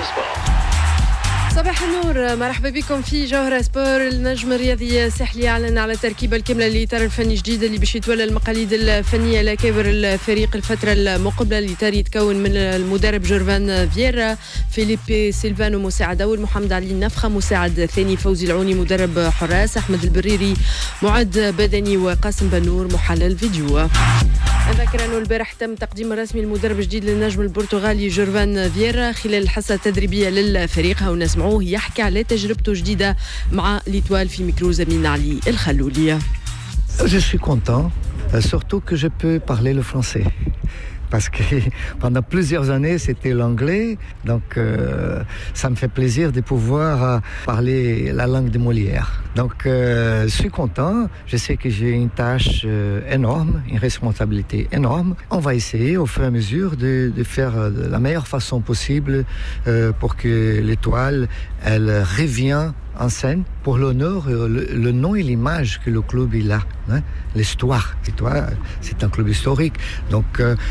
سبور. صباح النور، مرحبا بكم في جوهرة سبور. النجم الرياضي الساحلي أعلن على التركيبة الكاملة للإطار الفني الجديد اللي باش يتولى المقاليد الفنية لكبر الفريق الفترة المقبلة. الإطار يتكون من المدرب جورفان فييرا، فيليبي سيلفانو مساعد أول، محمد علي النفخة مساعد ثاني، فوزي العوني مدرب حراس، أحمد البريري معد بدني، وقاسم بنور محلل فيديو. أذكر أنه البارح تم تقديم رسمي المدرب الجديد للنجم البرتغالي جورفان فييرا خلال الحصة التدريبية للفريق. ونسمعوه يحكي على تجربته جديدة مع ليتوال في ميكرو زميلنا علي الخلولية. Je suis content, surtout que je peux parler le français. Parce que pendant plusieurs années, c'était l'anglais. Donc, ça me fait plaisir de pouvoir parler la langue de Molière. Donc, je suis content. Je sais que j'ai une tâche énorme, une responsabilité énorme. On va essayer au fur et à mesure de faire de la meilleure façon possible pour que l'étoile, elle revienne en scène pour l'honneur, le nom et l'image que le club il a, hein? L'histoire. L'étoile, c'est un club historique. Donc,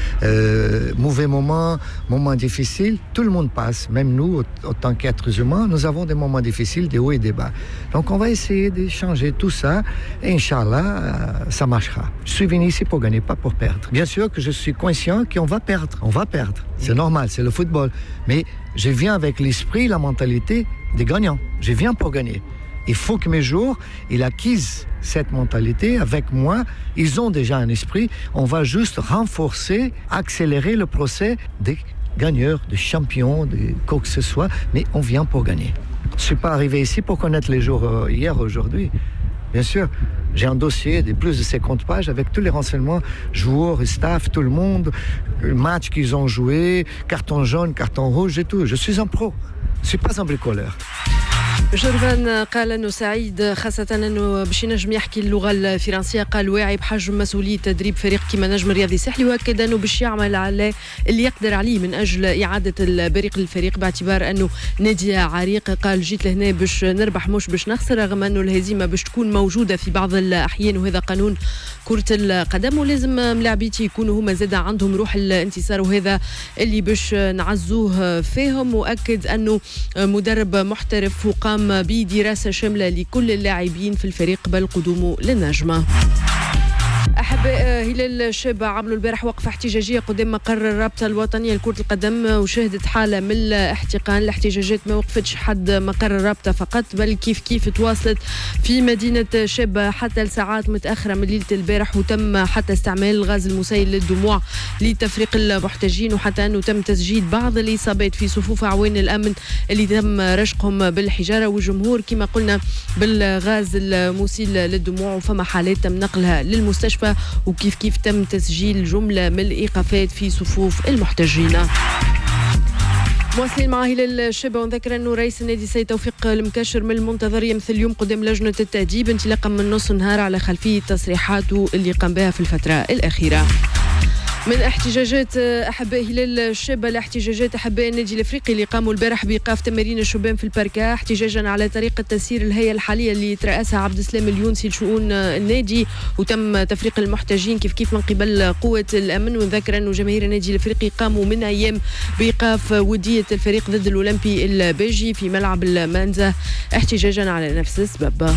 mauvais moments difficiles, tout le monde passe. Même nous, en tant qu'êtres humains, nous avons des moments difficiles, des hauts et des bas. Donc, on va essayer de changer tout ça et Inch'Allah, ça marchera. Je suis venu ici pour gagner, pas pour perdre. Bien sûr que je suis conscient qu'on va perdre. On va perdre. C'est normal, c'est le football. Mais je viens avec l'esprit, la mentalité des gagnants. Je viens pour gagner. Il faut que mes joueurs, ils acquisent cette mentalité avec moi. Ils ont déjà un esprit. On va juste renforcer, accélérer le procès des gagneurs, des champions, de quoi que ce soit. Mais on vient pour gagner. Je ne suis pas arrivé ici pour connaître les joueurs hier, aujourd'hui. Bien sûr, j'ai un dossier de plus de 50 pages avec tous les renseignements, joueurs, staff, tout le monde, matchs qu'ils ont joués, carton jaune, carton rouge et tout. Je suis un pro. Je ne suis pas un bricoleur. جورفان قال أنه سعيد خاصة أنه باش ينجم يحكي اللغة الفرنسية. قال واعي بحجم مسؤولية تدريب فريق كما نجم رياضي ساحلي، وأكد أنه باش يعمل على اللي يقدر عليه من أجل إعادة البريق للفريق باعتبار أنه نادي عريق. قال جيت لهنا باش نربح مش باش نخسر، رغم أنه الهزيمة باش تكون موجودة في بعض الأحيان وهذا قانون كرة القدم، ولازم ملاعبيتي يكونوا هما زاد عندهم روح الانتصار وهذا اللي باش نعزوه فيهم. وأكد أنه مدرب محترف وقام بدراسة شاملة لكل اللاعبين في الفريق قبل قدومه للنجمة. أحباء هلال الشابة عملوا البارح وقفة احتجاجية قدام مقر الرابطة الوطنية لكرة القدم، وشهدت حالة من الاحتقان. الاحتجاجات ما وقفتش حد مقر الرابطة فقط، بل كيف تواصلت في مدينة شابة حتى لساعات متأخرة من ليلة البارح، وتم حتى استعمال الغاز المسيل للدموع لتفريق المحتجين، وحتى أنه تم تسجيل بعض الإصابات في صفوف أعوان الأمن اللي تم رشقهم بالحجارة، والجمهور كما قلنا بالغاز المسيل للدموع، وفما حالات تم نقلها للمستشفى، وكيف تم تسجيل جملة من الإيقافات في صفوف المحتجين. مواصلين مع هلال الشابة، ونذكر أنه رئيس النادي سيد توفيق المكاشر من المنتظر يمثل اليوم قدام لجنة التأديب انطلاقا من نص النهار على خلفية تصريحاته اللي قام بها في الفترة الأخيرة. من احتجاجات أحباء هلال الشابة لاحتجاجات أحباء النادي الأفريقي اللي قاموا البارح بإيقاف تمارين الشبان في البركة احتجاجا على طريقة تسيير الهيئة الحالية اللي ترأسها عبد السلام اليونسي لشؤون النادي، وتم تفريق المحتجين كيف من قبل قوة الأمن. ونذكر أنه جماهير النادي الأفريقي قاموا من أيام بإيقاف ودية الفريق ضد الأولمبي البيجي في ملعب المانزة احتجاجا على نفس السبب.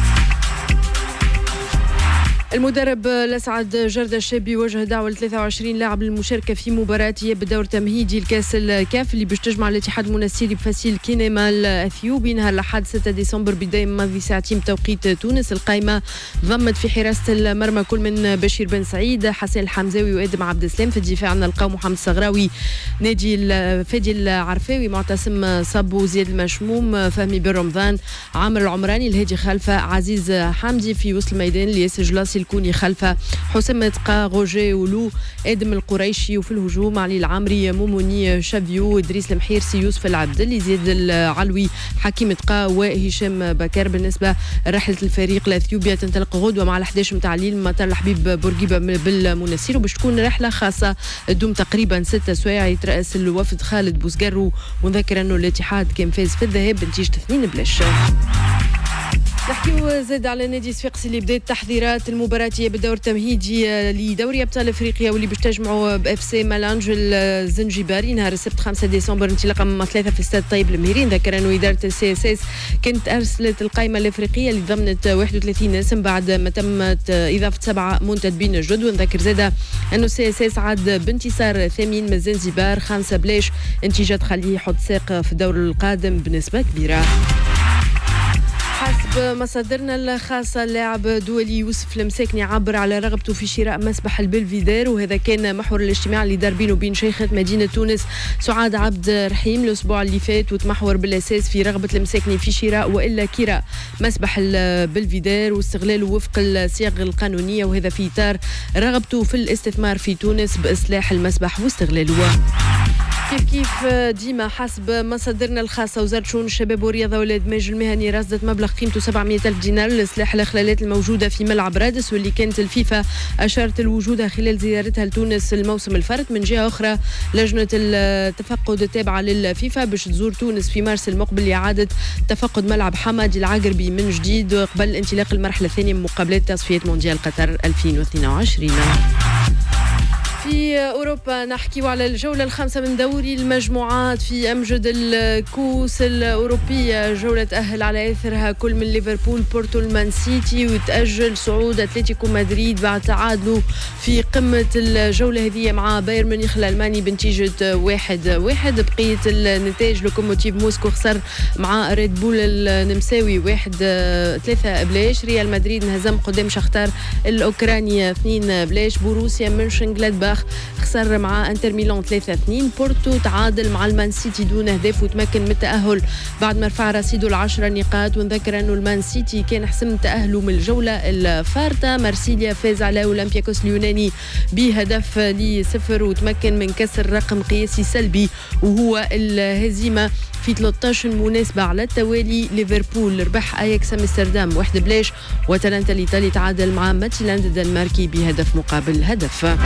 المدرب الأسعد جردة الشابي وجه دعوة ل 23 لاعب للمشاركة في مباراة إياب الدور التمهيدي لكأس الكاف اللي باش تجمع الاتحاد المنستيري بفاسيل كينيما الأثيوبي نهار الأحد 6 ديسمبر بداية ماضي ساعتين بتوقيت تونس. القائمة ضمت في حراسة المرمى كل من بشير بن سعيد، حسن الحمزاوي وآدم عبد السلام. في الدفاع نلقاو محمد الصغراوي، نادي فادي العرفاوي، معتصم صبو، زياد المشموم، فهمي بن رمضان، عامر العمراني، الهادي خلفة، عزيز حمدي. في وسط الميدان لياسر جلاسي الكوني خلفه، حسام تقا، روجي ولو، ادم القريشي. وفي الهجوم علي العامري، موموني شافيو، ادريس المحيرسي، يوسف العبدلي، زياد العلوي، حكيم تقا وهشام بكر. بالنسبه رحله الفريق لاثيوبيا تنطلق غدوه مع ال11 متاع الليل مطار الحبيب بورقيبه بالمنسير، وباش تكون رحله خاصه تدوم تقريبا 6 سوايع. يترأس الوفد خالد بوزقرو، ونذكر انه الاتحاد كان فاز في الذهاب بنتيجه 2-0. نحكيو زاد على نادي صفاقسي اللي بدات تحضيرات المباراتيه بالدور التمهيدي لدوري ابطال افريقيا واللي باش تجمعوا باف سي مالانج الزنجباري نهار السبت 5 ديسمبر انطلاقا من 3 في استاد طيب المهيري. نذكر انه اداره السي اس اس كانت ارسلت القائمه الافريقيه اللي ضمنت 31 اسم بعد ما تمت اضافه 7 منتدبين جدد. ونذكر زاد انه السي اس اس عاد بانتصار ثمين من الزنجبار 5 بلاش، انتاجات خليه يحط ساق في الدور القادم بنسبه كبيره. حسب مصادرنا الخاصة اللاعب دولي يوسف المساكني عبر على رغبته في شراء مسبح البلفيدير، وهذا كان محور الاجتماع اللي دار بينه وبين شيخة مدينة تونس سعاد عبد الرحيم الأسبوع اللي فات، وتمحور بالأساس في رغبة المساكني في شراء وإلا كراء مسبح البلفيدير واستغلاله وفق الصيغ القانونية، وهذا في إطار رغبته في الاستثمار في تونس بإصلاح المسبح واستغلاله. كيف ديما حسب مصادرنا الخاصة وزارة شؤون الشباب والرياضة والإدماج المهني رصدت مبلغ قيمته 700,000 دينار لإصلاح الإخلالات الموجودة في ملعب رادس، واللي كانت الفيفا أشارت لوجودها خلال زيارتها لتونس الموسم الفارط. من جهة أخرى لجنة التفقد التابعة للفيفا باش تزور تونس في مارس المقبل لإعادة تفقد ملعب حمادي العقربي من جديد قبل انطلاق المرحلة الثانية من مقابلات تصفية مونديال قطر 2022. في أوروبا نحكيو على الجولة الخامسة من دوري المجموعات في أمجد الكؤوس الأوروبية، جولة تأهل على أثرها كل من ليفربول بورتو المان سيتي، وتأجل صعود أتلتيكو مدريد بعد تعادله في قمة الجولة هذه مع بايرن ميونخ الألماني بنتيجة 1-1. بقية النتائج لوكوموتيف موسكو خسر مع ريد بول النمساوي 1-3 بلاش، ريال مدريد انهزم قدام شختار الأوكراني 2 بلاش، بوروسيا مونشنغلادباخ خسر مع انتر ميلان 3-2، بورتو تعادل مع المان سيتي دون اهداف وتمكن من التأهل بعد ما رفع رصيده ل10 نقاط. ونذكر انه المان سيتي كان حسم تأهله من الجولة الفارطة. مارسيليا فاز على اولمبياكوس اليوناني بهدف ل0 وتمكن من كسر رقم قياسي سلبي وهو الهزيمة في 13 مناسبة على التوالي. ليفربول ربح اياكس امستردام 1 بلاش، وتالنتا الإيطالي تعادل مع ماتيلاند الدنماركي بهدف مقابل هدف.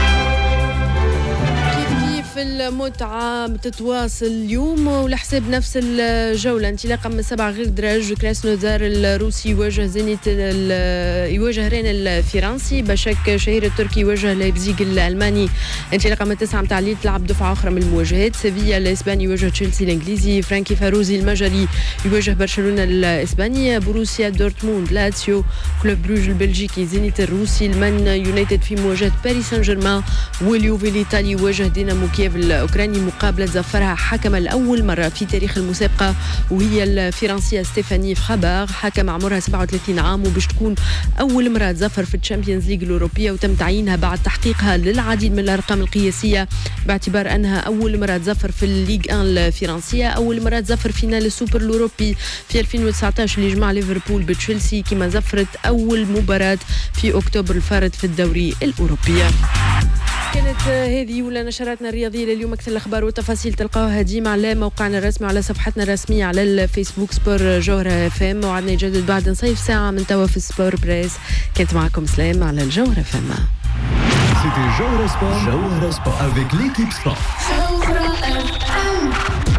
في المتعة تتواصل اليوم ولحساب نفس الجولة انطلاقا من 7 غير دراج كراسنودار الروسي يواجه زينيت يواجه رين الفرنسي، بشك شهير التركي يواجه لايبزيغ الألماني انطلاقا من 9 متاع الليل تلعب دفعة أخرى من المواجهات. سيفيا الإسباني يواجه تشيلسي الإنجليزي، فرانكي فاروزي المجري يواجه برشلونة الإسباني، بروسيا دورتموند لاتسيو، كلوب بروج البلجيكي زينيت الروسي، المان يونايتد في مواجهة باريس سان جيرمان، واليوفي الإيطالي يواجه دينامو كييف الأوكراني مقابلة ظفرها حكم الأول مرة في تاريخ المسابقة وهي الفرنسية ستيفاني فخابار، حكم عمرها 37 عام وباش تكون أول مرة تظفر في الشامبيونز ليج الأوروبية، وتم تعيينها بعد تحقيقها للعديد من الأرقام القياسية باعتبار أنها أول مرة تظفر في الليج 1 الفرنسية، أول مرة تظفر فينال السوبر الأوروبي في 2019 اللي جمع ليفربول بتشيلسي، كما ظفرت أول مباراة في أكتوبر الفارط في الدوري الأوروبي. كانت هذه ولا نشراتنا الرياضية لليوم. أكثر الأخبار والتفاصيل تلقاوها ديما على موقعنا الرسمي وعلى صفحتنا الرسمية على الفيسبوك سبور جوهرة FM، وعدنا يجدد بعد نصيف ساعة من توا في سبور بريس. كانت معكم سلام على الجوهرة FM. C'était Jauhara Sport avec l'équipe sport.